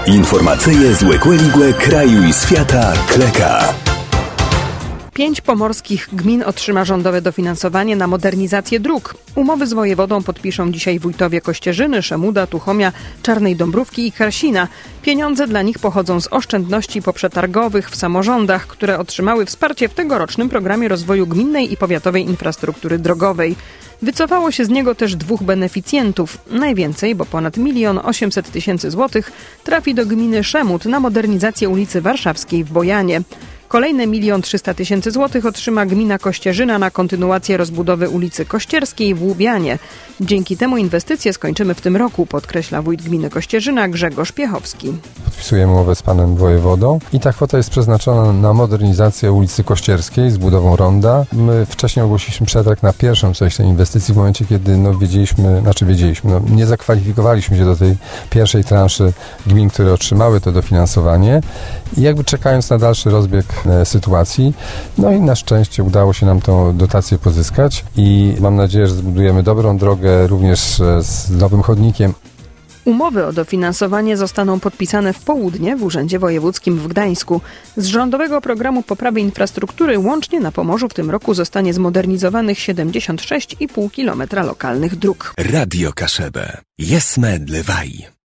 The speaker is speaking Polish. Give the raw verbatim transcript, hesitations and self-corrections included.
Informacyje z Łekłe kraju i świata Kleka. Pięć pomorskich gmin otrzyma rządowe dofinansowanie na modernizację dróg. Umowy z wojewodą podpiszą dzisiaj wójtowie Kościerzyny, Szemuda, Tuchomia, Czarnej Dąbrówki i Karsina. Pieniądze dla nich pochodzą z oszczędności poprzetargowych w samorządach, które otrzymały wsparcie w tegorocznym programie rozwoju gminnej i powiatowej infrastruktury drogowej. Wycofało się z niego też dwóch beneficjentów. Najwięcej, bo ponad milion osiemset tysięcy złotych, trafi do gminy Szemud na modernizację ulicy Warszawskiej w Bojanie. Kolejne milion trzysta tysięcy złotych otrzyma gmina Kościerzyna na kontynuację rozbudowy ulicy Kościerskiej w Łubianie. Dzięki temu inwestycje skończymy w tym roku, podkreśla wójt gminy Kościerzyna Grzegorz Piechowski. Podpisujemy umowę z panem wojewodą i ta kwota jest przeznaczona na modernizację ulicy Kościerskiej z budową ronda. My wcześniej ogłosiliśmy przetarg na pierwszą część tej inwestycji w momencie, kiedy no, wiedzieliśmy, znaczy wiedzieliśmy, no, nie zakwalifikowaliśmy się do tej pierwszej transzy gmin, które otrzymały to dofinansowanie i jakby czekając na dalszy rozbieg e, sytuacji, no i na szczęście udało się nam tą dotację pozyskać i mam nadzieję, że zbudujemy dobrą drogę również e, z nowym chodnikiem. Umowy o dofinansowanie zostaną podpisane w południe w Urzędzie Wojewódzkim w Gdańsku. Z rządowego programu poprawy infrastruktury łącznie na Pomorzu w tym roku zostanie zmodernizowanych siedemdziesiąt sześć i pół kilometra lokalnych dróg. Radio Kaszebę. Jesme Dlewaj.